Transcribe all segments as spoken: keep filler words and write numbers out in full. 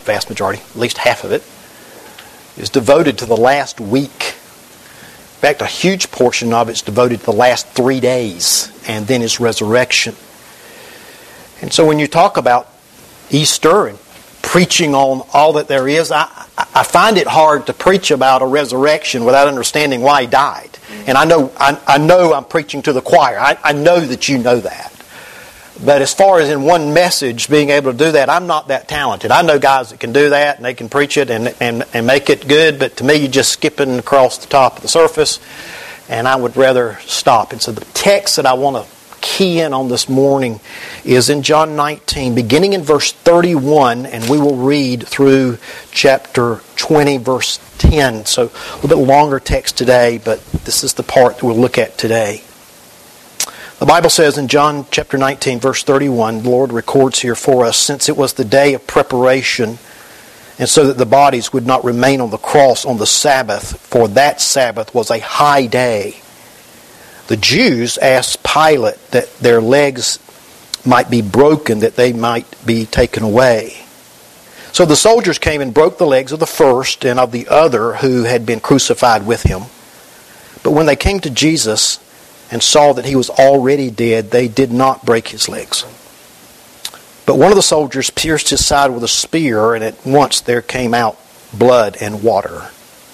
vast majority, at least half of it, is devoted to the last week. In fact, a huge portion of it's devoted to the last three days and then His resurrection. And so when you talk about Easter and preaching on all that there is, I, I find it hard to preach about a resurrection without understanding why He died. And I know I, I know I'm preaching to the choir. I, I know that you know that. But as far as in one message being able to do that, I'm not that talented. I know guys that can do that and they can preach it and, and, and make it good, but to me you're just skipping across the top of the surface, and I would rather stop. And so the text that I want to key in on this morning is in John nineteen, beginning in verse thirty-one, and we will read through chapter twenty, verse ten. So a little bit longer text today, but this is the part that we'll look at today. The Bible says in John chapter nineteen, verse thirty-one, the Lord records here for us, since it was the day of preparation, and so that the bodies would not remain on the cross on the Sabbath, for that Sabbath was a high day. The Jews asked Pilate that their legs might be broken, that they might be taken away. So the soldiers came and broke the legs of the first and of the other who had been crucified with Him. But when they came to Jesus and saw that He was already dead, they did not break His legs. But one of the soldiers pierced His side with a spear, and at once there came out blood and water.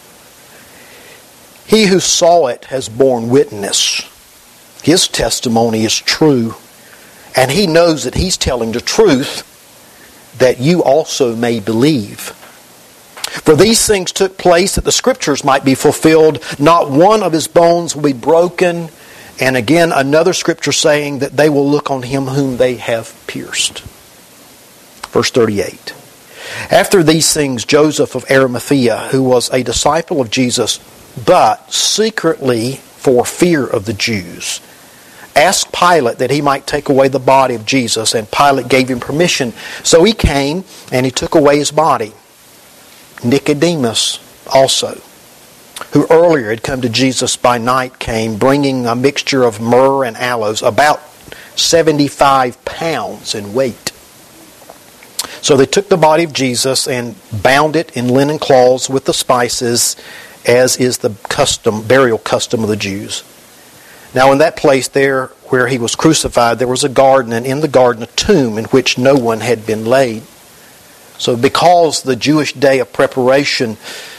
He who saw it has borne witness. His testimony is true, and he knows that he's telling the truth, that you also may believe. For these things took place that the Scriptures might be fulfilled. Not one of His bones will be broken. And again, another Scripture saying that they will look on Him whom they have pierced. Verse thirty-eight. After these things, Joseph of Arimathea, who was a disciple of Jesus, but secretly for fear of the Jews, asked Pilate that he might take away the body of Jesus, and Pilate gave him permission. So he came and he took away His body. Nicodemus also, who earlier had come to Jesus by night, came bringing a mixture of myrrh and aloes, about seventy-five pounds in weight. So they took the body of Jesus and bound it in linen cloths with the spices, as is the custom, burial custom of the Jews. Now in that place there where He was crucified, there was a garden, and in the garden a tomb in which no one had been laid. So because the Jewish day of preparation,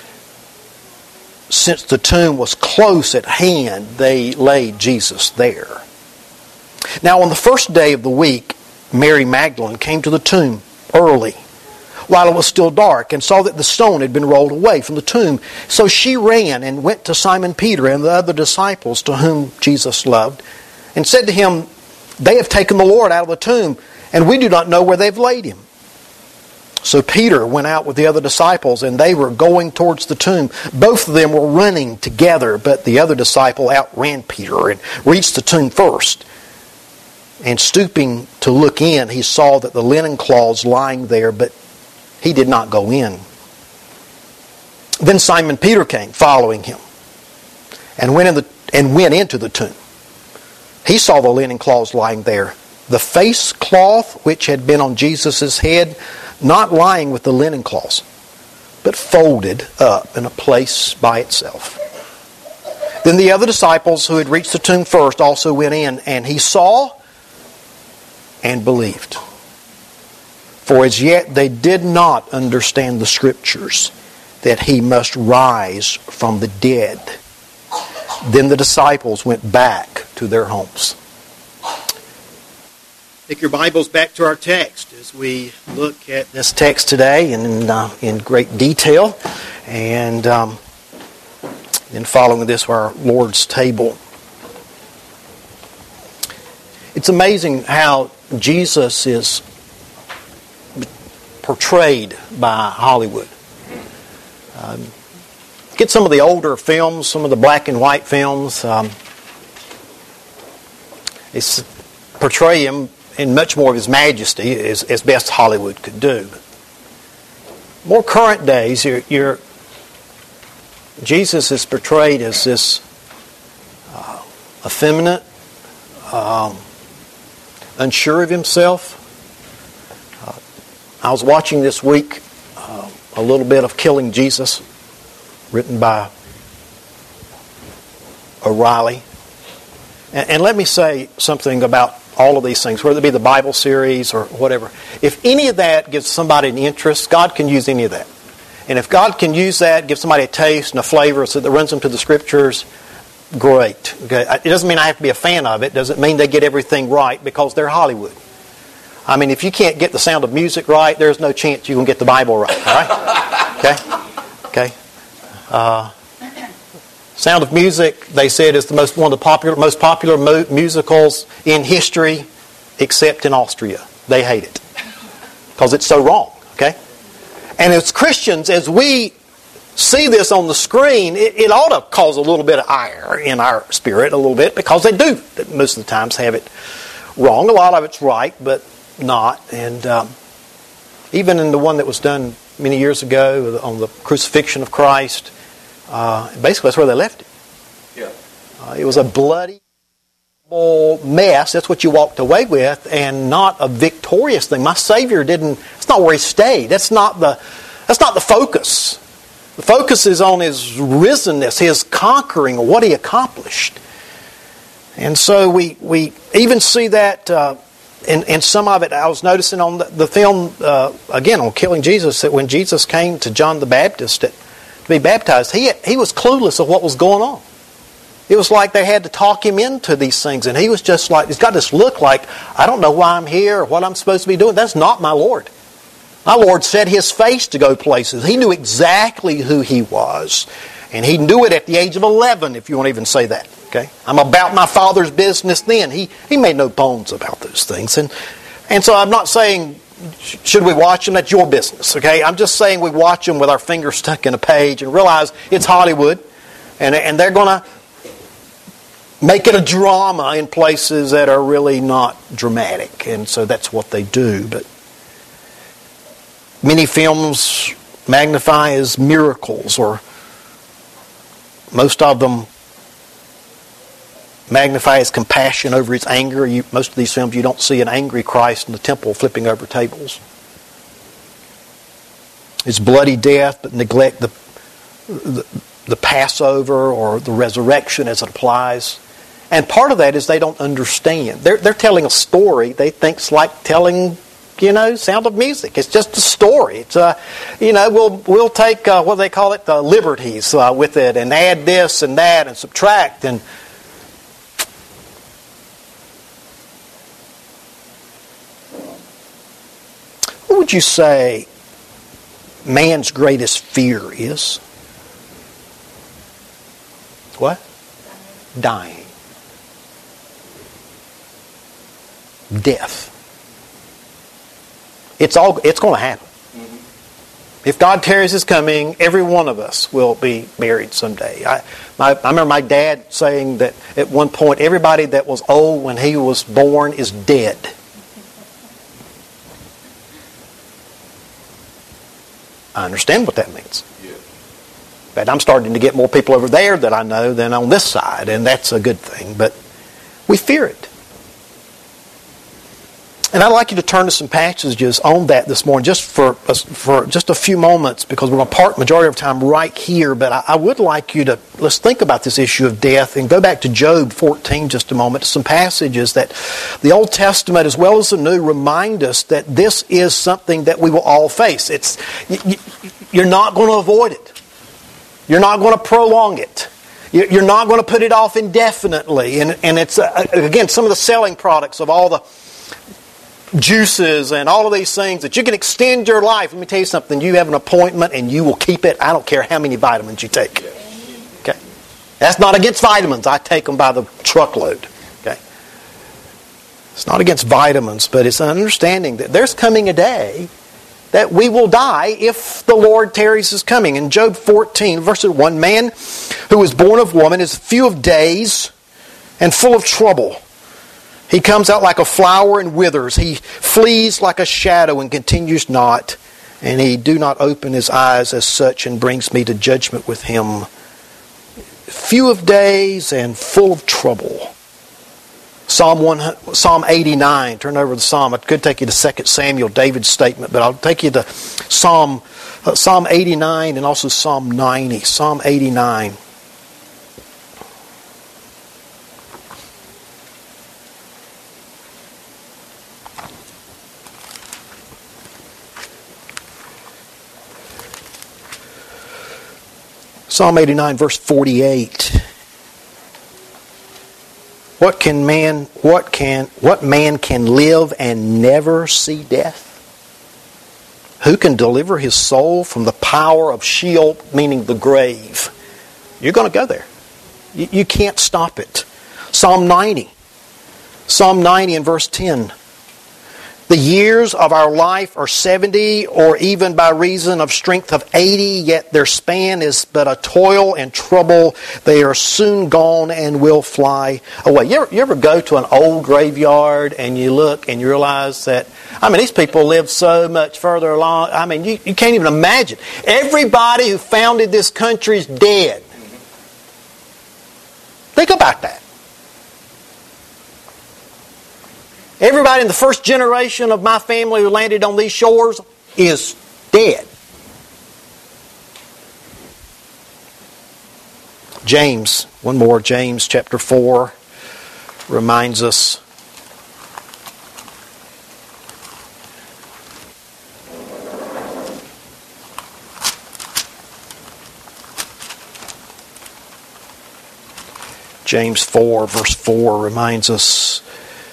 since the tomb was close at hand, they laid Jesus there. Now on the first day of the week, Mary Magdalene came to the tomb early, while it was still dark, and saw that the stone had been rolled away from the tomb. So she ran and went to Simon Peter and the other disciples to whom Jesus loved, and said to him, "They have taken the Lord out of the tomb, and we do not know where they've laid Him." So Peter went out with the other disciples, and they were going towards the tomb. Both of them were running together, but the other disciple outran Peter and reached the tomb first. And stooping to look in, he saw that the linen cloths lying there, but he did not go in. Then Simon Peter came, following him, and went in the and went into the tomb. He saw the linen cloths lying there, the face cloth which had been on Jesus' head, not lying with the linen cloths, but folded up in a place by itself. Then the other disciples who had reached the tomb first also went in, and he saw and believed. For as yet they did not understand the Scriptures, that He must rise from the dead. Then the disciples went back to their homes. Take your Bibles back to our text as we look at this text today in uh, in great detail, and um, then following this our Lord's table. It's amazing how Jesus is portrayed by Hollywood. Um, get some of the older films, some of the black and white films. Um, it's portray Him in much more of His majesty as, as best Hollywood could do. More current days, you're, you're, Jesus is portrayed as this uh, effeminate, um, unsure of Himself. Uh, I was watching this week uh, a little bit of Killing Jesus, written by O'Reilly. And, and let me say something about all of these things, whether it be the Bible series or whatever. If any of that gives somebody an interest, God can use any of that. And if God can use that, give somebody a taste and a flavor so that runs them to the Scriptures, great. Okay? It doesn't mean I have to be a fan of it. It doesn't mean they get everything right because they're Hollywood. I mean, if you can't get the Sound of Music right, there's no chance you can get the Bible right. All right? Okay? Okay? Uh, Sound of Music, they said, is the most one of the popular, most popular mu- musicals in history, except in Austria. They hate it because it's so wrong. Okay? And as Christians, as we see this on the screen, it, it ought to cause a little bit of ire in our spirit, a little bit, because they do most of the times have it wrong. A lot of it's right, but not. And um, even in the one that was done many years ago on the crucifixion of Christ, uh, basically that's where they left it. Yeah. Uh, it was a bloody mess. That's what you walked away with, and not a victorious thing. My Savior didn't. That's not where He stayed. That's not the. That's not the focus. The focus is on His risenness, His conquering, or what He accomplished. And so we we even see that uh, in in some of it. I was noticing on the, the film uh, again on Killing Jesus that when Jesus came to John the Baptist to be baptized, he he was clueless of what was going on. It was like they had to talk him into these things. And he was just like, he's got this look like, I don't know why I'm here or what I'm supposed to be doing. That's not my Lord. My Lord set His face to go places. He knew exactly who He was. And He knew it at the age of eleven, if you want to even say that. Okay? I'm about my Father's business then. He he made no bones about those things. And, and so I'm not saying, should we watch them? That's your business. Okay? I'm just saying we watch them with our fingers stuck in a page and realize it's Hollywood. And, and they're going to make it a drama in places that are really not dramatic. And so that's what they do. But many films magnify as miracles, or most of them magnify His compassion over His anger. You, most of these films, you don't see an angry Christ in the temple flipping over tables. His bloody death, but neglect the, the, the Passover or the resurrection as it applies. And part of that is they don't understand. They're, they're telling a story they think's like telling, you know, Sound of Music. It's just a story. It's uh, you know, we'll we'll take uh, what do they call it, the liberties uh, with it, and add this and that and subtract. And what would you say man's greatest fear is? What? Dying. Death. It's all. It's going to happen. Mm-hmm. If God tarries His coming, every one of us will be buried someday. I, my, I remember my dad saying that at one point, everybody that was old when he was born is dead. I understand what that means. Yeah. But I'm starting to get more people over there that I know than on this side, and that's a good thing. But we fear it. And I'd like you to turn to some passages on that this morning, just for for just a few moments, because we're going to park majority of time right here. But I, I would like you to, let's think about this issue of death and go back to Job fourteen just a moment, to some passages that the Old Testament as well as the New remind us that this is something that we will all face. It's you, you're not going to avoid it. You're not going to prolong it. You're not going to put it off indefinitely. And, and it's, uh, again, some of the selling products of all the juices and all of these things that you can extend your life. Let me tell you something. You have an appointment and you will keep it. I don't care how many vitamins you take. Okay, that's not against vitamins. I take them by the truckload. Okay, it's not against vitamins, but it's an understanding that there's coming a day that we will die if the Lord tarries His coming. In Job fourteen, verse one, man who was born of woman is few of days and full of trouble. He comes out like a flower and withers. He flees like a shadow and continues not. And He do not open His eyes as such, and brings me to judgment with Him. Few of days and full of trouble. Psalm one, Psalm eighty-nine. Turn over the Psalm. I could take you to Second Samuel, David's statement, but I'll take you to Psalm uh, Psalm eighty-nine and also Psalm ninety. Psalm eighty-nine. Psalm eighty-nine, verse forty-eight. What can man, what can, what man can live and never see death? Who can deliver his soul from the power of Sheol, meaning the grave? You're going to go there. You, you can't stop it. Psalm ninety. Psalm ninety and verse ten. The years of our life are seventy, or even by reason of strength of eighty, yet their span is but a toil and trouble. They are soon gone and will fly away. You ever, you ever go to an old graveyard and you look and you realize that, I mean, these people live so much further along. I mean, you, you can't even imagine. Everybody who founded this country is dead. Think about that. Everybody in the first generation of my family who landed on these shores is dead. James, one more, James chapter four reminds us. James four, verse four reminds us.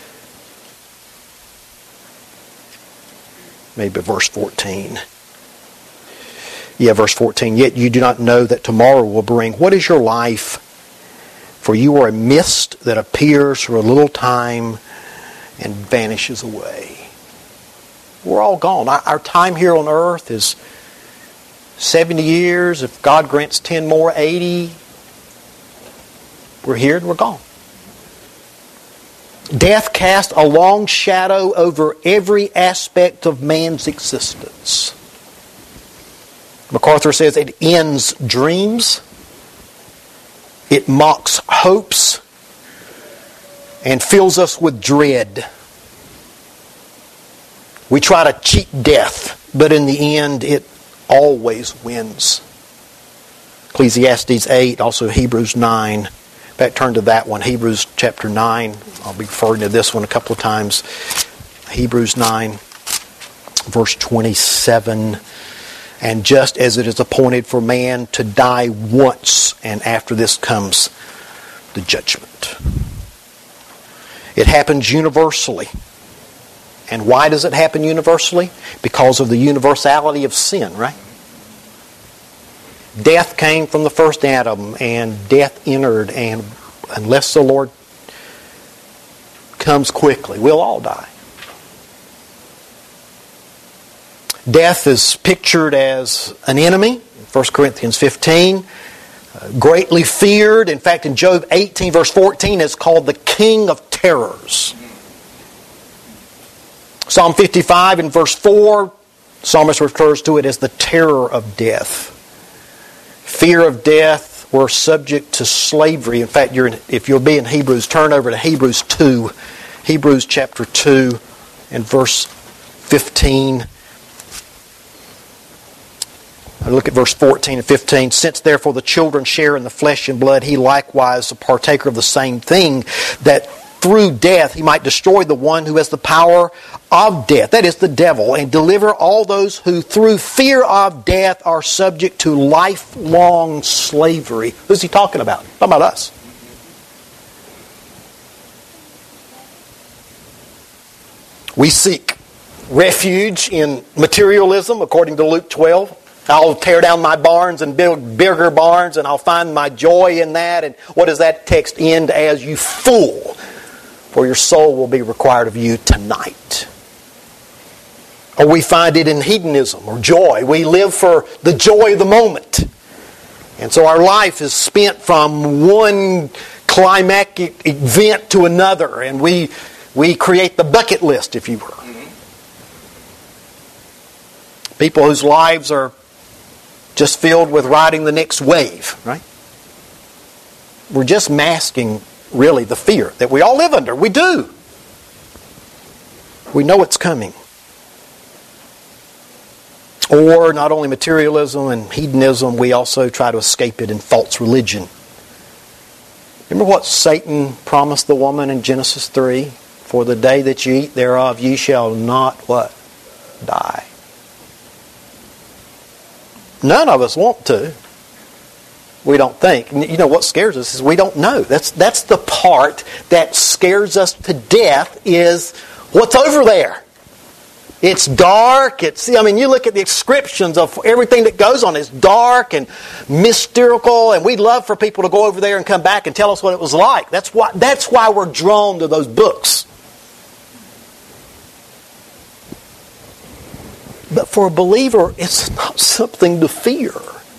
Maybe verse fourteen. Yeah, verse fourteen. Yet you do not know that tomorrow will bring. What is your life? For you are a mist that appears for a little time and vanishes away. We're all gone. Our time here on earth is seventy years. If God grants ten more, eighty. We're here and we're gone. Death casts a long shadow over every aspect of man's existence. MacArthur says it ends dreams, it mocks hopes, and fills us with dread. We try to cheat death, but in the end it always wins. Ecclesiastes eight, also Hebrews nine. In fact, turn to that one, Hebrews chapter nine. I'll be referring to this one a couple of times. Hebrews nine, verse twenty-seven. And just as it is appointed for man to die once, and after this comes the judgment. It happens universally. And why does it happen universally? Because of the universality of sin, right? Death came from the first Adam, and death entered, and unless the Lord comes quickly, we'll all die. Death is pictured as an enemy, First Corinthians fifteen, uh, greatly feared. In fact, in Job eighteen, verse fourteen, it's called the king of terrors. Psalm fifty-five and verse four, the psalmist refers to it as the terror of death. Fear of death, we're subject to slavery. In fact, you're in, if you'll be in Hebrews, turn over to Hebrews two. Hebrews chapter two and verse fifteen. I look at verse fourteen and fifteen. Since therefore the children share in the flesh and blood, he likewise is a partaker of the same thing, that through death he might destroy the one who has the power of death, that is the devil, and deliver all those who through fear of death are subject to lifelong slavery. Who's he talking about? Talking about us. We seek refuge in materialism, according to Luke twelve. I'll tear down my barns and build bigger barns, and I'll find my joy in that. And what does that text end as? You fool, for your soul will be required of you tonight. Or we find it in hedonism or joy. We live for the joy of the moment. And so our life is spent from one climactic event to another, and we we create the bucket list, if you will. People whose lives are just filled with riding the next wave, right? We're just masking really the fear that we all live under. We do. We know it's coming. Or not only materialism and hedonism, we also try to escape it in false religion. Remember what Satan promised the woman in Genesis three? For the day that you eat thereof, ye shall not what? Die. None of us want to. We don't think. You know what scares us is we don't know. That's, that's the part that scares us to death, is what's over there. It's dark. It's, I mean, you look at the descriptions of everything that goes on. It's dark and mystical, and we'd love for people to go over there and come back and tell us what it was like. That's why, that's why we're drawn to those books. But for a believer, it's not something to fear.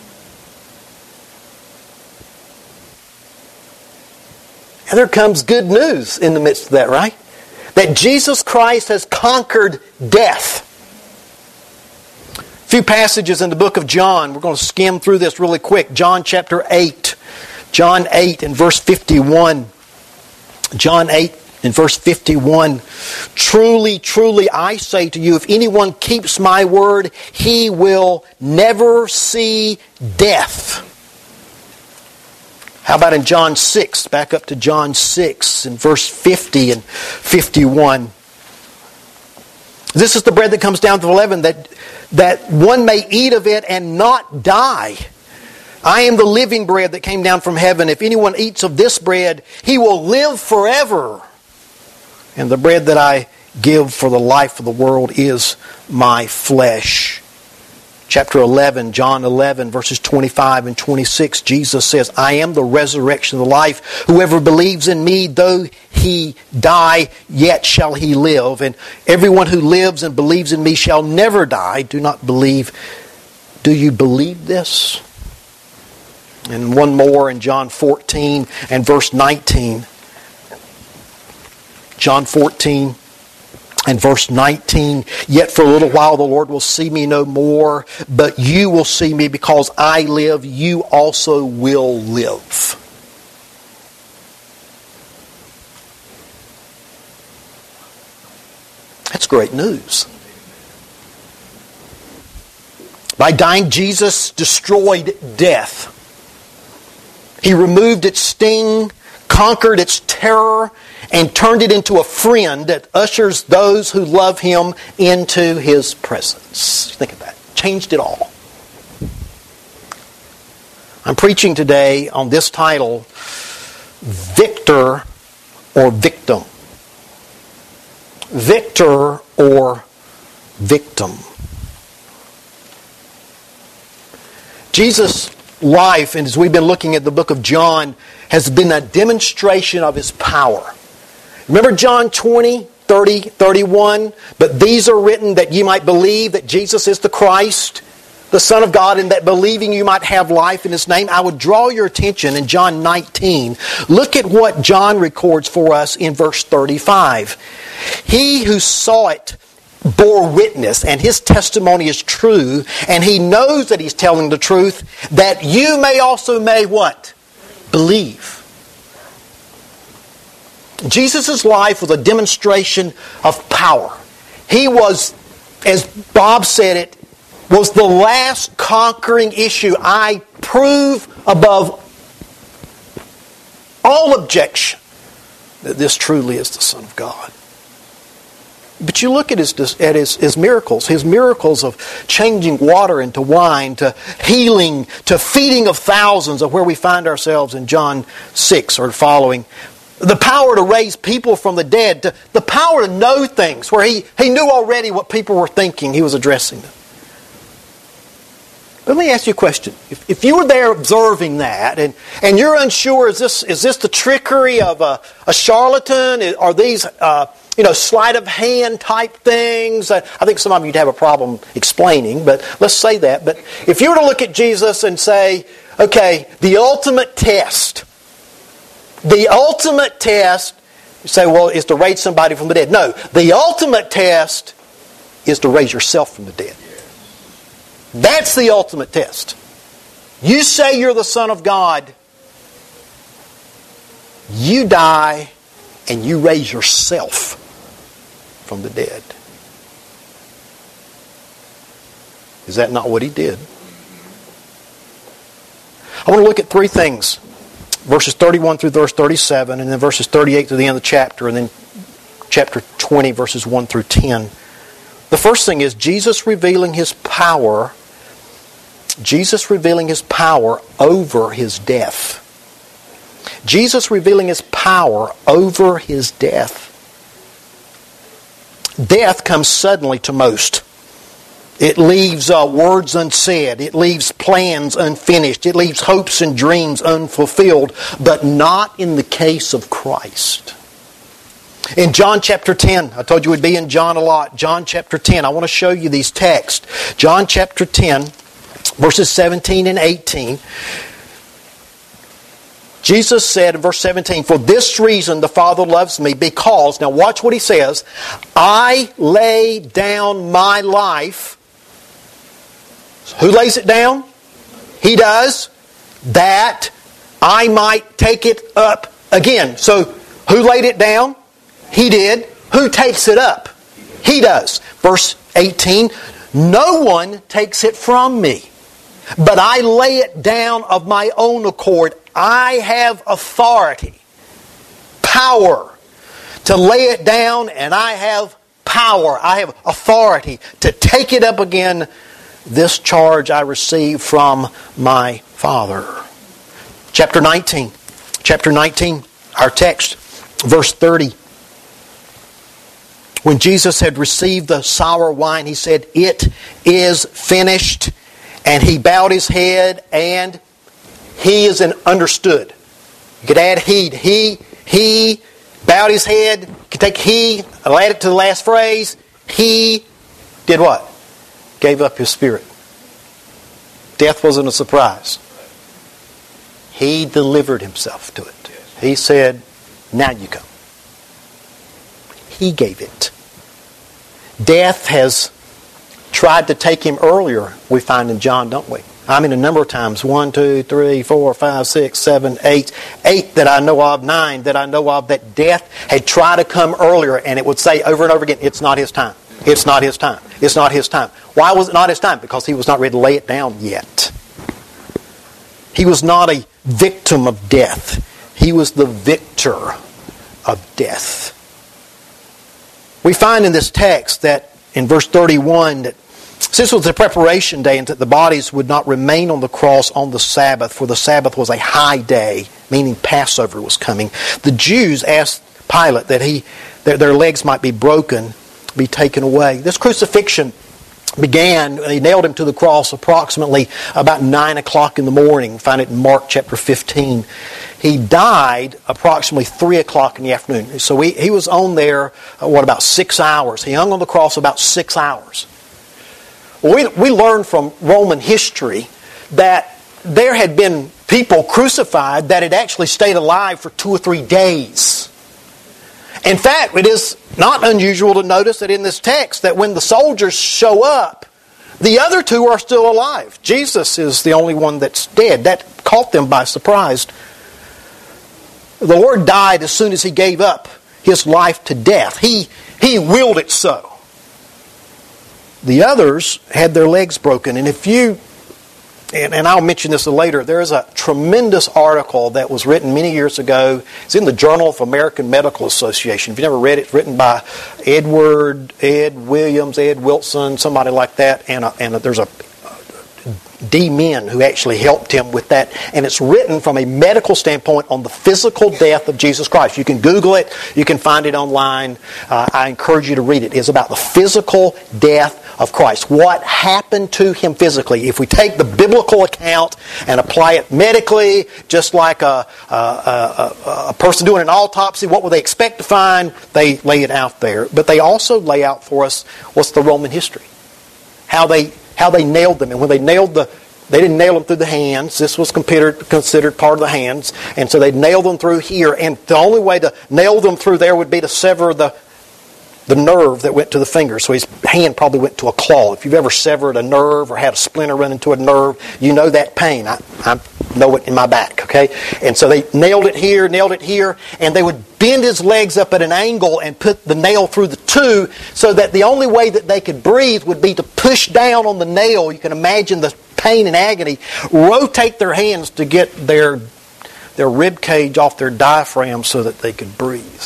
And there comes good news in the midst of that, right? That Jesus Christ has conquered death. A few passages in the book of John. We're going to skim through this really quick. John chapter eight. John eight and verse fifty-one. John eight and verse fifty-one. Truly, truly, I say to you, if anyone keeps my word, he will never see death. How about in John six? Back up to John six in verse fifty and fifty-one. This is the bread that comes down from heaven, that, that one may eat of it and not die. I am the living bread that came down from heaven. If anyone eats of this bread, he will live forever. And the bread that I give for the life of the world is my flesh. Chapter eleven, John eleven, verses twenty-five and twenty-six, Jesus says, I am the resurrection of the life. Whoever believes in me, though he die, yet shall he live. And everyone who lives and believes in me shall never die. Do not believe. Do you believe this? And one more in John fourteen and verse nineteen. John fourteen and verse nineteen, yet for a little while the Lord will see me no more, but you will see me because I live, you also will live. That's great news. By dying, Jesus destroyed death. He removed its sting, conquered its terror, and turned it into a friend that ushers those who love Him into His presence. Think of that. Changed it all. I'm preaching today on this title, Victor or Victim. Victor or Victim. Jesus' life, and as we've been looking at the book of John, has been a demonstration of His power. Remember John twenty, thirty, thirty-one? But these are written that ye might believe that Jesus is the Christ, the Son of God, and that believing you might have life in His name. I would draw your attention in John nineteen. Look at what John records for us in verse thirty-five. He who saw it bore witness, and his testimony is true, and he knows that he's telling the truth, that you may also may what? Believe. Jesus' life was a demonstration of power. He was, as Bob said it, was the last conquering issue. I prove above all objection that this truly is the Son of God. But you look at his, at his, his miracles, his miracles of changing water into wine, to healing, to feeding of thousands, of where we find ourselves in John six or following. The power to raise people from the dead, to, the power to know things, where he, he knew already what people were thinking. He was addressing them. Let me ask you a question. If, if you were there observing that, and, and you're unsure, is this is this the trickery of a, a charlatan? Are these uh, you know sleight of hand type things? I think some of you'd have a problem explaining, but let's say that. But if you were to look at Jesus and say, okay, the ultimate test, the ultimate test, you say, well, is to raise somebody from the dead. No, the ultimate test is to raise yourself from the dead. That's the ultimate test. You say you're the Son of God. You die and you raise yourself from the dead. Is that not what he did? I want to look at three things. Verses thirty-one through verse thirty-seven, and then verses thirty-eight to the end of the chapter, and then chapter twenty, verses one through ten. The first thing is Jesus revealing His power. Jesus revealing His power over His death. Jesus revealing His power over His death. Death comes suddenly to most. It leaves uh, words unsaid. It leaves plans unfinished. It leaves hopes and dreams unfulfilled. But not in the case of Christ. In John chapter ten, I told you we'd be in John a lot. John chapter ten, I want to show you these texts. John chapter ten, verses seventeen and eighteen. Jesus said in verse seventeen, "For this reason the Father loves me, because," now watch what He says, "I lay down my life." Who lays it down? He does. "That I might take it up again." So, who laid it down? He did. Who takes it up? He does. Verse eighteen, "No one takes it from me, but I lay it down of my own accord. I have authority, power to lay it down, and I have power. I have authority to take it up again. This charge I receive from my Father." Chapter nineteen. Chapter nineteen, our text, verse thirty. When Jesus had received the sour wine, He said, "It is finished." And He bowed His head, and He is an understood. You could add he. He, he bowed His head. You could take he, I'll add it to the last phrase. He did what? Gave up His spirit. Death wasn't a surprise. He delivered Himself to it. He said, "Now you come." He gave it. Death has tried to take Him earlier, we find in John, don't we? I mean a number of times. One, two, three, four, five, six, seven, eight. Eight that I know of, nine that I know of, that death had tried to come earlier, and it would say over and over again, "It's not His time. It's not His time. It's not His time." Why was it not His time? Because He was not ready to lay it down yet. He was not a victim of death. He was the victor of death. We find in this text that in verse thirty-one that since it was the preparation day and that the bodies would not remain on the cross on the Sabbath, for the Sabbath was a high day, meaning Passover was coming, the Jews asked Pilate that he that their legs might be broken, be taken away. This crucifixion began, they nailed Him to the cross approximately about nine o'clock in the morning. Find it in Mark chapter fifteen. He died approximately three o'clock in the afternoon. So he, he was on there, uh, what, about six hours. He hung on the cross about six hours. Well, we, we learned from Roman history that there had been people crucified that had actually stayed alive for two or three days. In fact, it is not unusual to notice that in this text that when the soldiers show up, the other two are still alive. Jesus is the only one that's dead. That caught them by surprise. The Lord died as soon as He gave up His life to death. He, he willed it so. The others had their legs broken. And if you, and, and I'll mention this later, there is a tremendous article that was written many years ago. It's in the Journal of American Medical Association. If you've never read it, it's written by Edward, Ed Williams, Ed Wilson, somebody like that. And, a, and a, there's a D. Men who actually helped him with that. And it's written from a medical standpoint on the physical death of Jesus Christ. You can Google it. You can find it online. Uh, I encourage you to read it. It's about the physical death of Christ. What happened to Him physically? If we take the biblical account and apply it medically, just like a, a, a, a person doing an autopsy, what would they expect to find? They lay it out there. But they also lay out for us what's the Roman history. How they how they nailed them. And when they nailed the, they didn't nail them through the hands. This was considered, considered part of the hands. And so they nailed them through here. And the only way to nail them through there would be to sever the the nerve that went to the finger. So his hand probably went to a claw. If you've ever severed a nerve or had a splinter run into a nerve, you know that pain. I, I'm know it in my back, okay? And so they nailed it here, nailed it here, and they would bend his legs up at an angle and put the nail through the two so that the only way that they could breathe would be to push down on the nail. You can imagine the pain and agony. Rotate their hands to get their, their rib cage off their diaphragm so that they could breathe.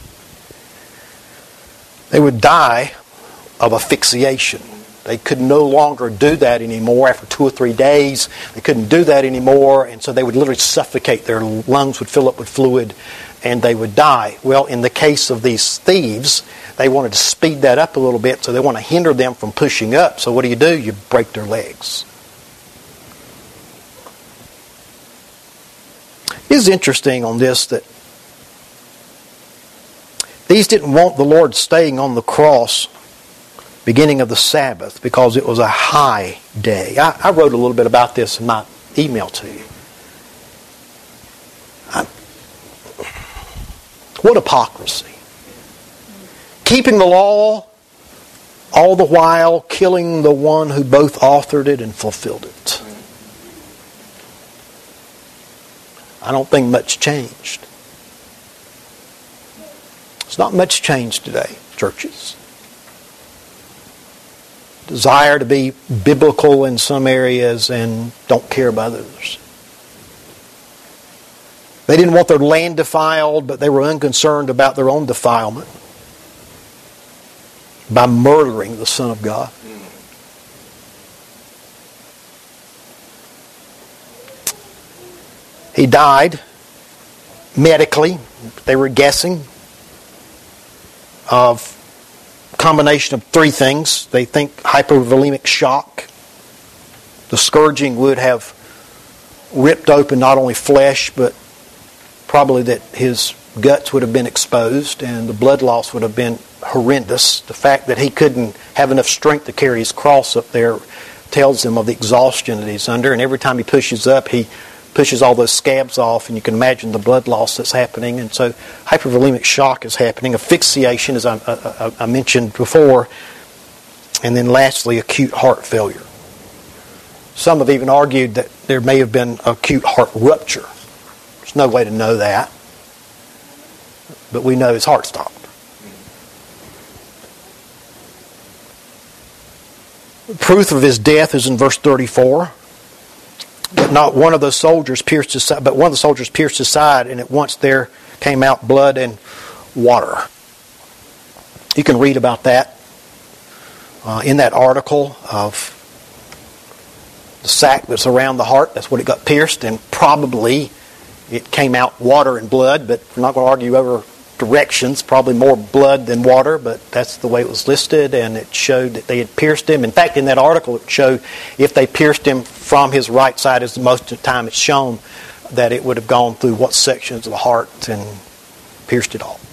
They would die of asphyxiation. They could no longer do that anymore. After two or three days, they couldn't do that anymore, and so they would literally suffocate. Their lungs would fill up with fluid, and they would die. Well, in the case of these thieves, they wanted to speed that up a little bit, so they want to hinder them from pushing up. So what do you do? You break their legs. It is interesting on this that these didn't want the Lord staying on the cross beginning of the Sabbath because it was a high day. I, I wrote a little bit about this in my email to you. I, what hypocrisy. Keeping the law, all the while killing the one who both authored it and fulfilled it. I don't think much changed. It's not much changed today, churches. Desire to be biblical in some areas and don't care about others. They didn't want their land defiled, but they were unconcerned about their own defilement by murdering the Son of God. He died medically. They were guessing of combination of three things. They think hypovolemic shock. The scourging would have ripped open not only flesh, but probably that his guts would have been exposed and the blood loss would have been horrendous. The fact that he couldn't have enough strength to carry his cross up there tells him of the exhaustion that he's under. And every time he pushes up, he pushes all those scabs off, and you can imagine the blood loss that's happening. And so hypervolemic shock is happening. Asphyxiation, as I, I, I mentioned before. And then lastly, acute heart failure. Some have even argued that there may have been acute heart rupture. There's no way to know that. But we know his heart stopped. The proof of his death is in verse thirty-four. But not one of those soldiers pierced his side, but one of the soldiers pierced his side, and at once there came out blood and water. You can read about that uh, in that article of the sac that's around the heart. That's what it got pierced, and probably it came out water and blood, but we're not going to argue over directions. Probably more blood than water, but that's the way it was listed, and it showed that they had pierced him. In fact, in that article it showed if they pierced him from his right side, as most of the time it's shown, that it would have gone through what sections of the heart and pierced it all.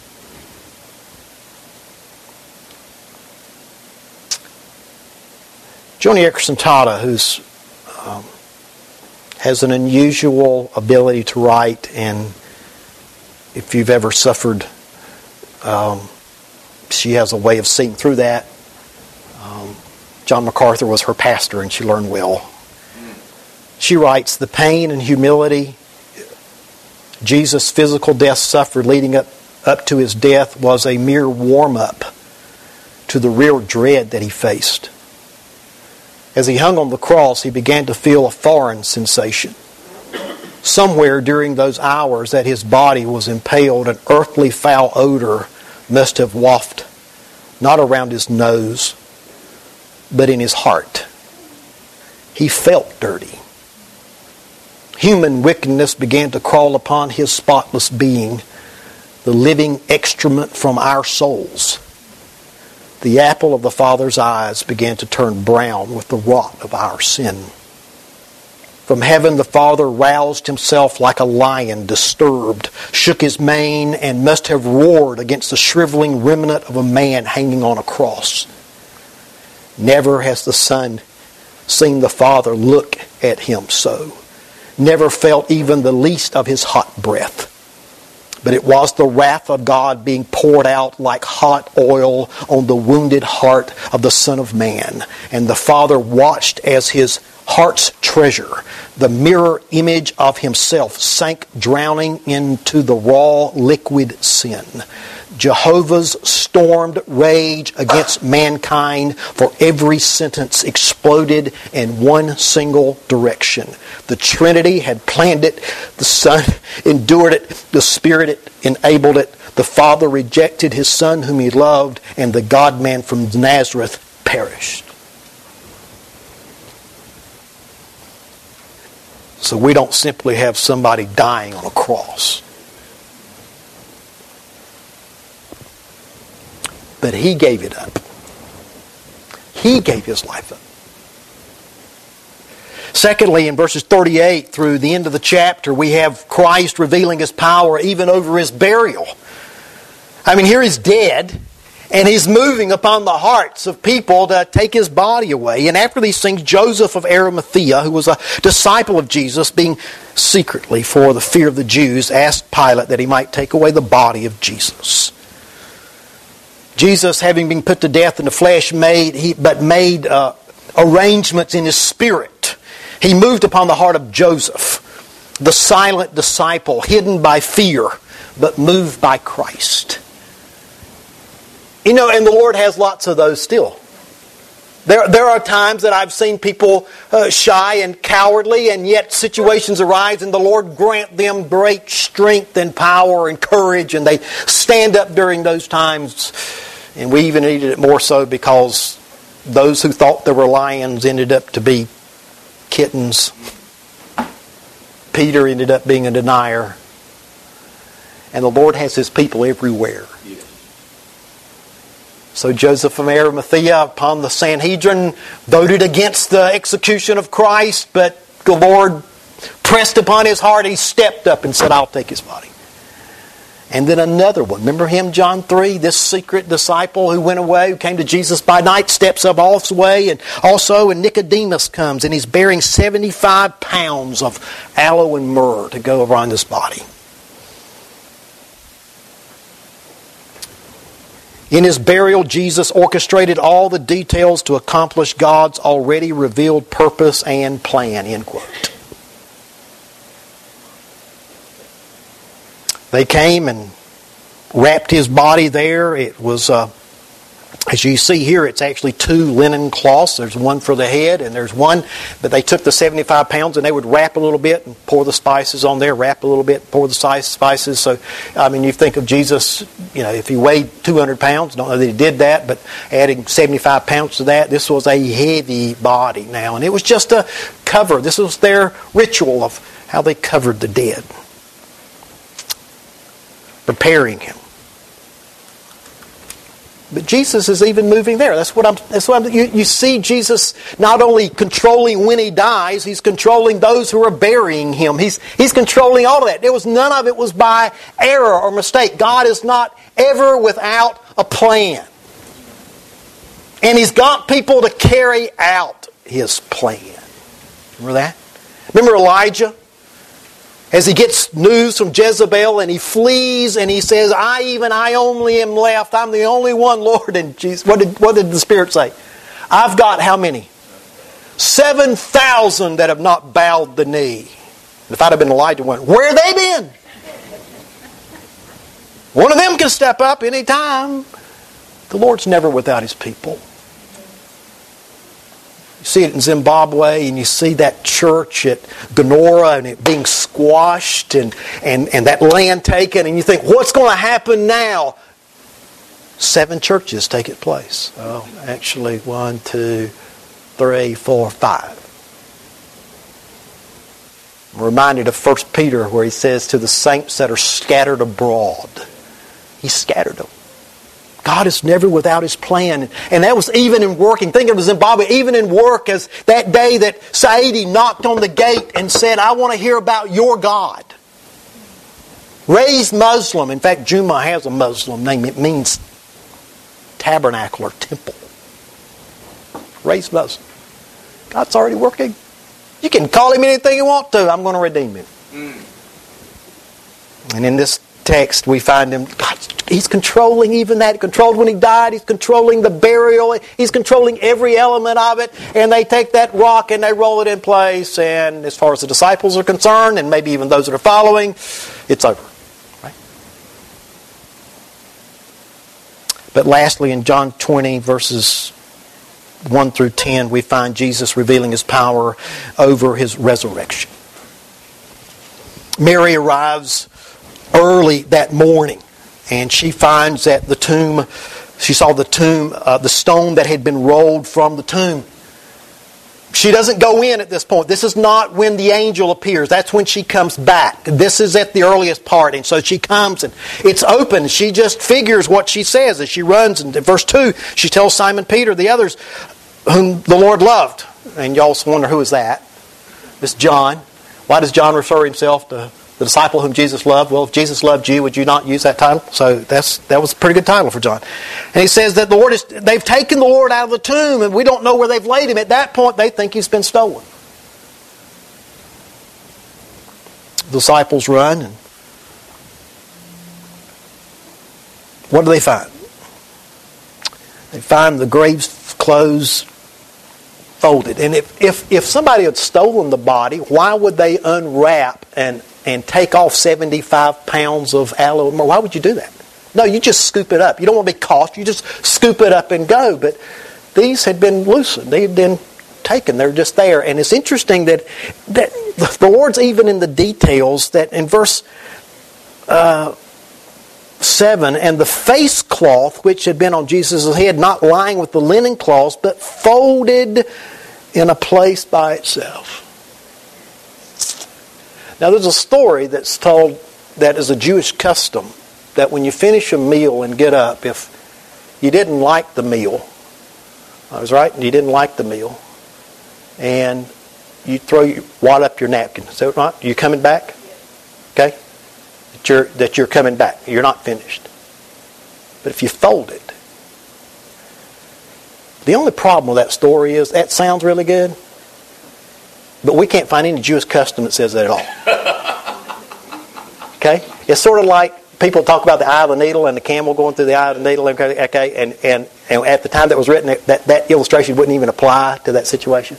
Joni Eareckson Tada, who's um, has an unusual ability to write, and if you've ever suffered, um, she has a way of seeing through that. Um, John MacArthur was her pastor, and she learned well. She writes, the pain and humility Jesus' physical death suffered leading up, up to his death was a mere warm-up to the real dread that he faced. As he hung on the cross, he began to feel a foreign sensation. Somewhere during those hours that his body was impaled, an earthly foul odor must have wafted, not around his nose, but in his heart. He felt dirty. Human wickedness began to crawl upon his spotless being, the living excrement from our souls. The apple of the Father's eyes began to turn brown with the rot of our sin. From heaven the Father roused himself like a lion disturbed, shook his mane, and must have roared against the shriveling remnant of a man hanging on a cross. Never has the Son seen the Father look at him so. Never felt even the least of his hot breath. But it was the wrath of God being poured out like hot oil on the wounded heart of the Son of Man. And the Father watched as his heart's treasure, the mirror image of himself, sank drowning into the raw liquid sin. Jehovah's stormed rage against mankind for every sentence exploded in one single direction. The Trinity had planned it. The Son endured it. The Spirit enabled it. The Father rejected His Son whom He loved, and the God-man from Nazareth perished. So we don't simply have somebody dying on a cross. But He gave it up. He gave His life up. Secondly, in verses thirty-eight through the end of the chapter, we have Christ revealing His power even over His burial. I mean, here He's dead, and He's moving upon the hearts of people to take His body away. And after these things, Joseph of Arimathea, who was a disciple of Jesus, being secretly for the fear of the Jews, asked Pilate that he might take away the body of Jesus. Jesus, having been put to death in the flesh, made he but made uh, arrangements in His spirit. He moved upon the heart of Joseph, the silent disciple, hidden by fear, but moved by Christ. You know, and the Lord has lots of those still. There, there are times that I've seen people uh, shy and cowardly, and yet situations arise and the Lord grant them great strength and power and courage, and they stand up during those times. And we even needed it more so because those who thought they were lions ended up to be kittens. Peter ended up being a denier. And the Lord has His people everywhere. So Joseph from Arimathea upon the Sanhedrin voted against the execution of Christ, but the Lord pressed upon his heart. He stepped up and said, I'll take His body. And then another one. Remember him, John three? This secret disciple who went away, who came to Jesus by night, steps up off his way. And also, and Nicodemus comes, and he's bearing seventy-five pounds of aloe and myrrh to go around this body. In His burial, Jesus orchestrated all the details to accomplish God's already revealed purpose and plan, end quote. They came and wrapped His body there. It was, uh, as you see here, it's actually two linen cloths. There's one for the head and there's one. But they took the seventy-five pounds and they would wrap a little bit and pour the spices on there, wrap a little bit, pour the spices. So, I mean, you think of Jesus, you know, if He weighed two hundred pounds, don't know that He did that, but adding seventy-five pounds to that, this was a heavy body now. And it was just a cover. This was their ritual of how they covered the dead. Preparing Him. But Jesus is even moving there. That's what I'm. That's what I'm. You, you see Jesus not only controlling when He dies, He's controlling those who are burying Him. He's He's controlling all of that. There was none of it was by error or mistake. God is not ever without a plan, and He's got people to carry out His plan. Remember that? Remember Elijah? As he gets news from Jezebel and he flees and he says, I even, I only am left. I'm the only one, Lord. And Jesus, what did, what did the Spirit say? I've got how many? seven thousand that have not bowed the knee. If I'd have been Elijah, went, where have they been? One of them can step up any time. The Lord's never without His people. You see it in Zimbabwe, and you see that church at Gonora and it being squashed and, and, and that land taken, and you think, what's going to happen now? Seven churches take its place. Oh, actually, one, two, three, four, five. I'm reminded of First Peter where he says to the saints that are scattered abroad, He scattered them. God is never without His plan. And that was even in working. Think of Zimbabwe, even in work, as that day that Saidi knocked on the gate and said, I want to hear about your God. Raised Muslim. In fact, Juma has a Muslim name. It means tabernacle or temple. Raised Muslim. God's already working. You can call Him anything you want to. I'm going to redeem Him. Mm. And in this text, we find him, God, he's controlling even that. He controlled when he died. He's controlling the burial. He's controlling every element of it. And they take that rock and they roll it in place. And as far as the disciples are concerned, and maybe even those that are following, it's over. Right? But lastly, in John twenty, verses one through ten, we find Jesus revealing His power over His resurrection. Mary arrives early that morning, and she finds that the tomb, she saw the tomb, uh, the stone that had been rolled from the tomb. She doesn't go in at this point. This is not when the angel appears. That's when she comes back. This is at the earliest part. And so she comes and it's open. She just figures what she says as she runs. And in verse two, she tells Simon Peter, the others, whom the Lord loved. And you also wonder, who is that? It's John. Why does John refer himself to the disciple whom Jesus loved? Well, if Jesus loved you, would you not use that title? So that's that was a pretty good title for John. And he says that the Lord is, they've taken the Lord out of the tomb and we don't know where they've laid Him. At that point, they think He's been stolen. The disciples run, and what do they find? They find the grave's clothes folded. And if, if, if somebody had stolen the body, why would they unwrap and and take off seventy-five pounds of aloe? Why would you do that? No, you just scoop it up. You don't want to be caught. You just scoop it up and go. But these had been loosened. They had been taken. They're just there. And it's interesting that, that the Lord's even in the details, that in verse uh, seven, and the face cloth which had been on Jesus' head, not lying with the linen cloths, but folded in a place by itself. Now there's a story that's told that is a Jewish custom, that when you finish a meal and get up, if you didn't like the meal, I was right, you didn't like the meal, and you throw your, wad up your napkin. Is that right? Are you coming back? Okay? That you're, that you're coming back. You're not finished. But if you fold it, the only problem with that story is that sounds really good, but we can't find any Jewish custom that says that at all. Okay? It's sort of like people talk about the eye of the needle and the camel going through the eye of the needle. Okay? And, and, and at the time that was written, that, that illustration wouldn't even apply to that situation.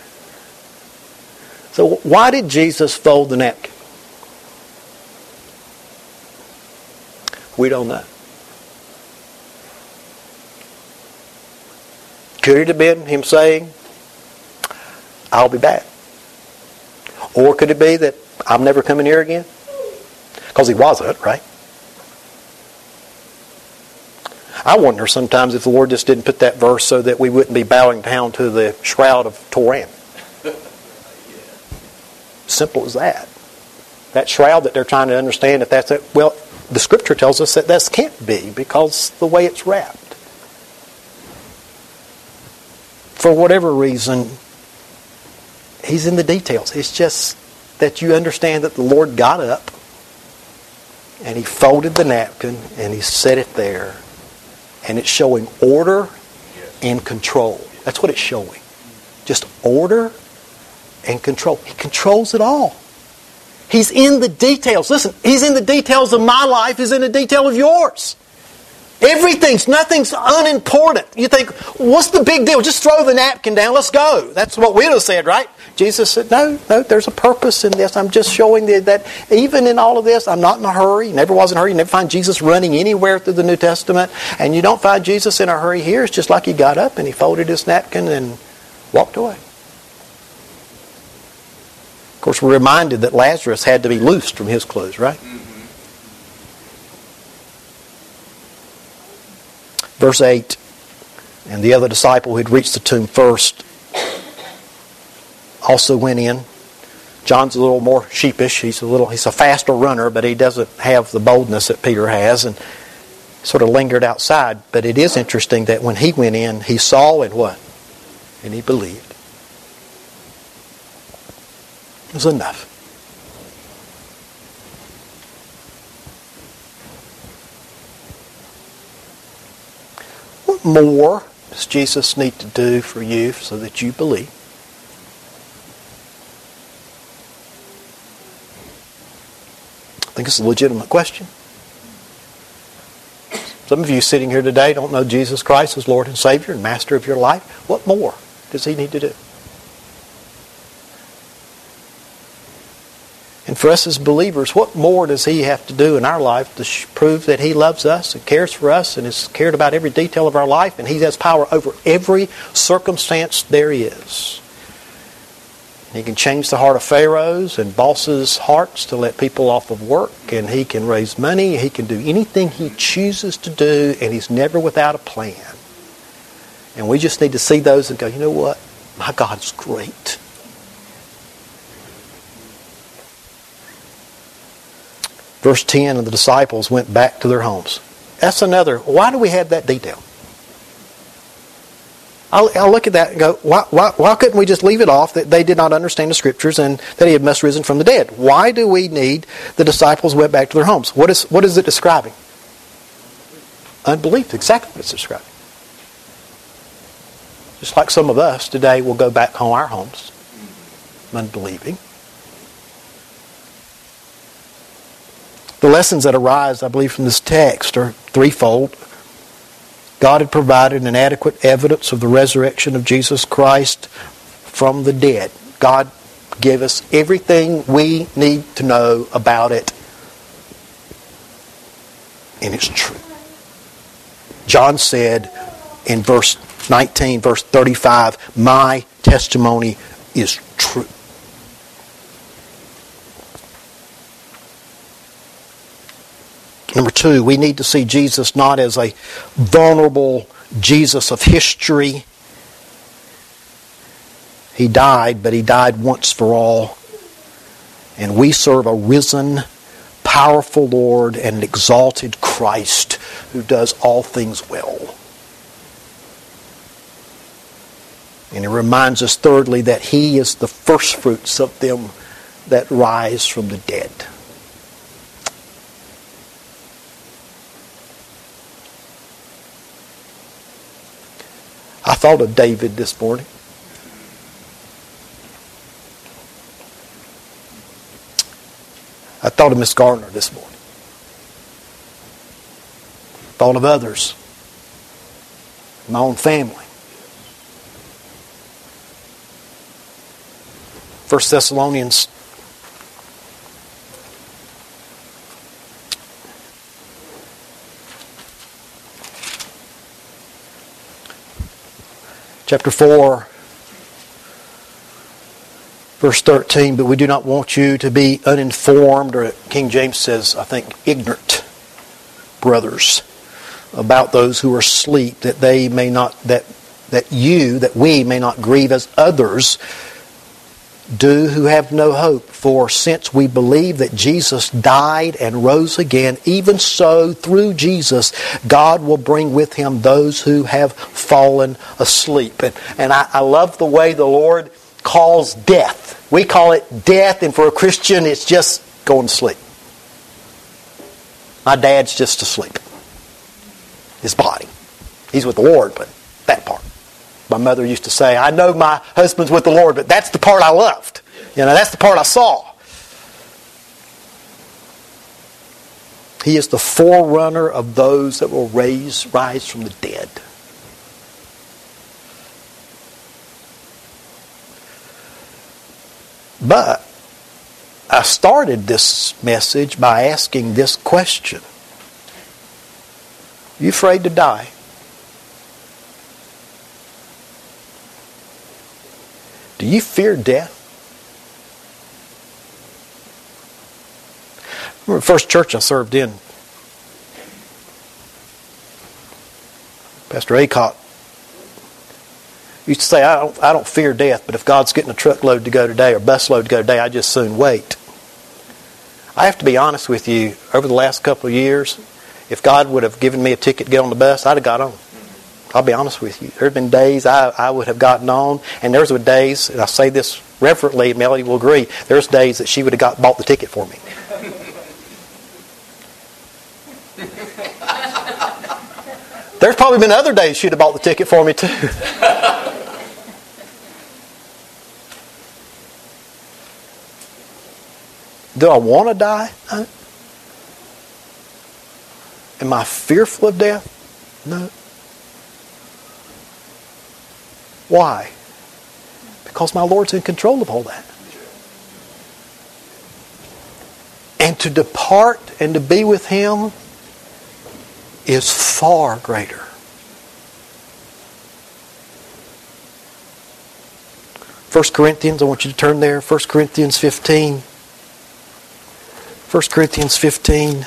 So why did Jesus fold the napkin? We don't know. Could it have been Him saying, I'll be back? Or could it be that I'm never coming here again? Because He wasn't, right? I wonder sometimes if the Lord just didn't put that verse so that we wouldn't be bowing down to the shroud of Turin. Simple as that. That shroud that they're trying to understand if that's it. Well, the Scripture tells us that that can't be because the way it's wrapped. For whatever reason, He's in the details. It's just that you understand that the Lord got up and He folded the napkin and He set it there. And it's showing order and control. That's what it's showing. Just order and control. He controls it all. He's in the details. Listen, He's in the details of my life. He's in the detail of yours. Everything's, nothing's unimportant. You think, what's the big deal? Just throw the napkin down. Let's go. That's what we'd have said, right? Jesus said, no, no, there's a purpose in this. I'm just showing that, that even in all of this, I'm not in a hurry. Never was in a hurry. You never find Jesus running anywhere through the New Testament. And you don't find Jesus in a hurry here. It's just like He got up and He folded His napkin and walked away. Of course, we're reminded that Lazarus had to be loosed from his clothes, right? Verse eight, and the other disciple who had reached the tomb first also went in. John's a little more sheepish. He's a little, he's a faster runner, but he doesn't have the boldness that Peter has, and sort of lingered outside. But it is interesting that when he went in, he saw and what? And he believed. It was enough. What more does Jesus need to do for you so that you believe? I think it's a legitimate question. Some of you sitting here today don't know Jesus Christ as Lord and Savior and Master of your life. What more does He need to do? And for us as believers, what more does He have to do in our life to prove that He loves us and cares for us and has cared about every detail of our life, and He has power over every circumstance there is? He can change the heart of pharaohs and bosses' hearts to let people off of work, and He can raise money. He can do anything He chooses to do, and He's never without a plan. And we just need to see those and go, you know what? My God's great. Verse ten, and the disciples went back to their homes. That's another, why do we have that detail? I'll, I'll look at that and go, why, why, why couldn't we just leave it off that they did not understand the Scriptures and that He had must risen from the dead? Why do we need the disciples went back to their homes? What is, what is it describing? Unbelief, exactly what it's describing. Just like some of us today will go back home our homes, unbelieving. The lessons that arise, I believe, from this text are threefold. God had provided an adequate evidence of the resurrection of Jesus Christ from the dead. God gave us everything we need to know about it. And it's true. John said in verse nineteen, verse thirty-five, my testimony is true. Number two, we need to see Jesus not as a vulnerable Jesus of history. He died, but He died once for all. And we serve a risen, powerful Lord and an exalted Christ who does all things well. And it reminds us, thirdly, that He is the firstfruits of them that rise from the dead. I thought of David this morning. I thought of Miss Garner this morning. Thought of others. My own family. First Thessalonians Chapter four, verse thirteen, but we do not want you to be uninformed, or King James says, I think, ignorant, brothers, about those who are asleep, that they may not, that that you, that we may not grieve as others do who have no hope. For since we believe that Jesus died and rose again, even so through Jesus God will bring with Him those who have fallen asleep. And, and I, I love the way the Lord calls death. We call it death, and for a Christian it's just going to sleep. My dad's just asleep. His body. He's with the Lord, but that part. My mother used to say, I know my husband's with the Lord, but that's the part I loved. You know, that's the part I saw. He is the forerunner of those that will raise, rise from the dead. But I started this message by asking this question. Are you afraid to die? Do you fear death? I remember the first church I served in, Pastor Aycock used to say, I don't, I don't fear death, but if God's getting a truckload to go today or busload to go today, I just soon wait. I have to be honest with you, over the last couple of years, if God would have given me a ticket to get on the bus, I'd have got on. I'll be honest with you. There have been days I, I would have gotten on, and there's been days, and I say this reverently, Melody will agree, there's days that she would have got bought the ticket for me. There's probably been other days she'd have bought the ticket for me too. Do I want to die? Am I fearful of death? No. Why? Because my Lord's in control of all that. And to depart and to be with Him is far greater. First Corinthians, I want you to turn there. First Corinthians fifteen. First Corinthians fifteen.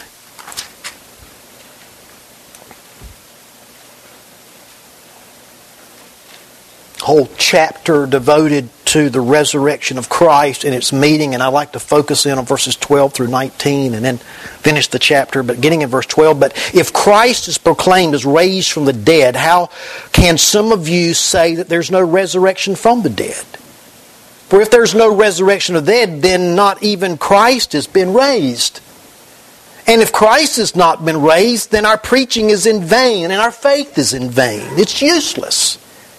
Whole chapter devoted to the resurrection of Christ and its meaning, and I like to focus in on verses twelve through nineteen and then finish the chapter, but getting in verse twelve. But if Christ is proclaimed as raised from the dead, how can some of you say that there's no resurrection from the dead? For if there's no resurrection of the dead, then not even Christ has been raised. And if Christ has not been raised, then our preaching is in vain and our faith is in vain. It's useless.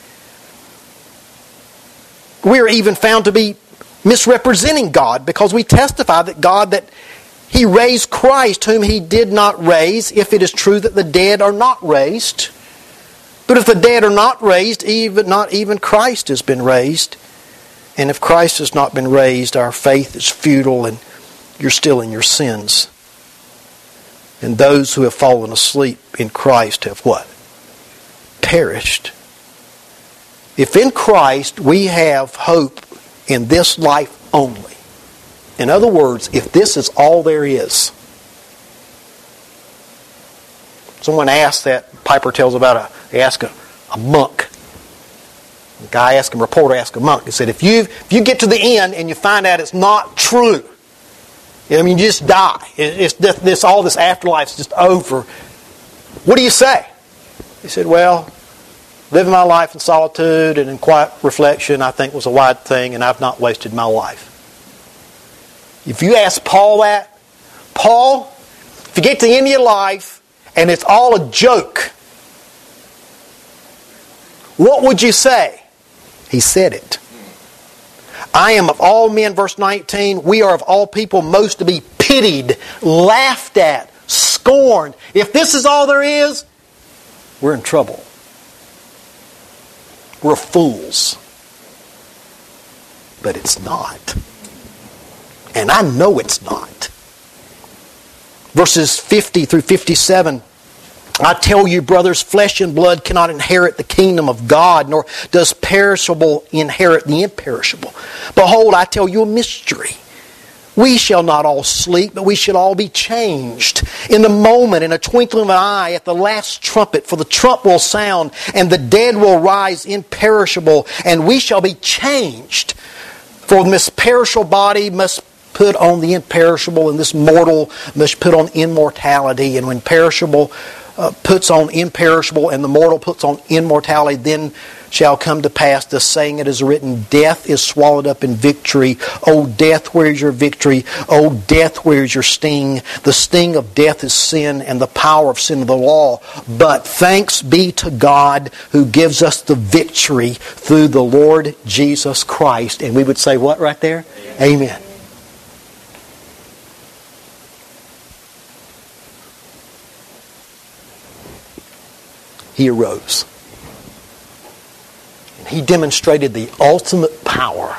We are even found to be misrepresenting God because we testify that God, that He raised Christ whom He did not raise, if it is true that the dead are not raised. But if the dead are not raised, even not even Christ has been raised. And if Christ has not been raised, our faith is futile and you're still in your sins. And those who have fallen asleep in Christ have what? Perished. If in Christ we have hope in this life only. In other words, if this is all there is. Someone asked that, Piper tells about a, they asked a, a monk. The guy asked him, a reporter asked a monk, he said, if you if you get to the end and you find out it's not true, I mean, you just die. It's this, this all this afterlife's just over. What do you say? He said, well, living my life in solitude and in quiet reflection, I think was a wise thing, and I've not wasted my life. If you ask Paul that, Paul, if you get to the end of your life and it's all a joke, what would you say? He said it. I am of all men, verse nineteen, we are of all people most to be pitied, laughed at, scorned. If this is all there is, we're in trouble. We're fools. But it's not. And I know it's not. Verses fifty through fifty-seven. I tell you, brothers, flesh and blood cannot inherit the kingdom of God, nor does perishable inherit the imperishable. Behold, I tell you a mystery. We shall not all sleep, but we shall all be changed. In the moment, in a twinkling of an eye, at the last trumpet, for the trump will sound, and the dead will rise imperishable, and we shall be changed. For this perishable body must put on the imperishable, and this mortal must put on immortality. And when perishable uh, puts on imperishable, and the mortal puts on immortality, then shall come to pass the saying it is written, death is swallowed up in victory. O death, where is your victory? O death, where is your sting? The sting of death is sin, and the power of sin is the law. But thanks be to God who gives us the victory through the Lord Jesus Christ. And we would say what right there? Amen. Amen. He arose. He demonstrated the ultimate power.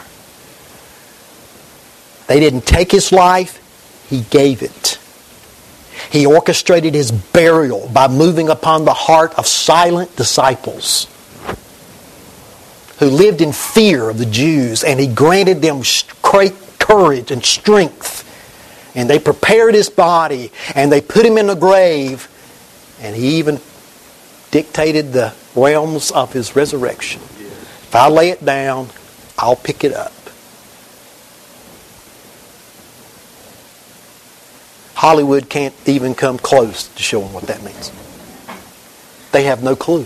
They didn't take His life, He gave it. He orchestrated His burial by moving upon the heart of silent disciples who lived in fear of the Jews, and He granted them great courage and strength. And they prepared His body, and they put Him in the grave, and He even dictated the realms of His resurrection. If I lay it down, I'll pick it up. Hollywood can't even come close to showing what that means. They have no clue.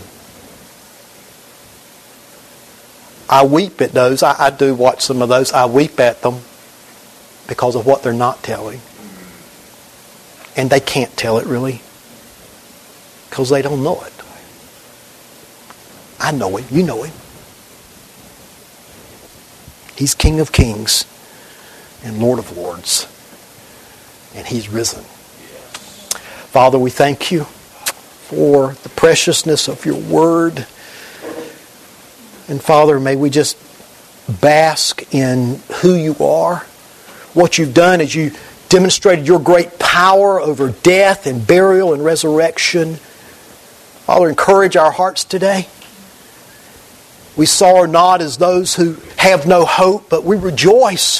I weep at those. I, I do watch some of those. I weep at them because of what they're not telling. And they can't tell it really because they don't know it. I know Him. You know Him. He's King of Kings and Lord of Lords. And He's risen. Father, we thank You for the preciousness of your word. And Father, may we just bask in who you are. What you've done is you demonstrated your great power over death and burial and resurrection. Father, encourage our hearts today. We sorrow not as those who have no hope, but we rejoice.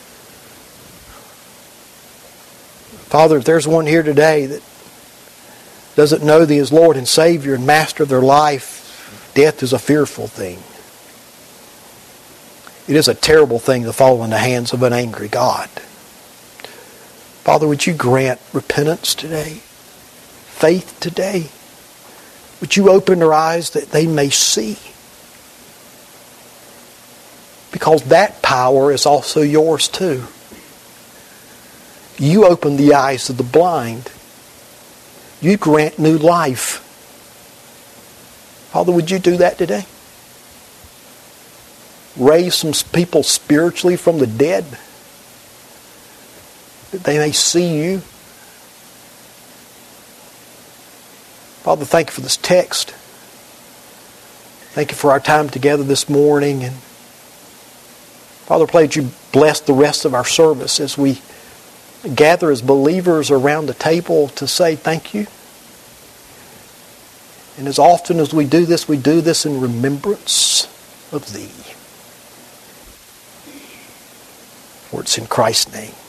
Father, if there's one here today that doesn't know Thee as Lord and Savior and Master of their life, death is a fearful thing. It is a terrible thing to fall in the hands of an angry God. Father, would you grant repentance today, faith today? Would you open their eyes that they may see? Because that power is also yours too. You open the eyes of the blind. You grant new life. Father, would you do that today? Raise some people spiritually from the dead, that they may see you. Father, thank you for this text. Thank you for our time together this morning. And Father, pray that you bless the rest of our service as we gather as believers around the table to say thank you. And as often as we do this, we do this in remembrance of Thee. For it's in Christ's name.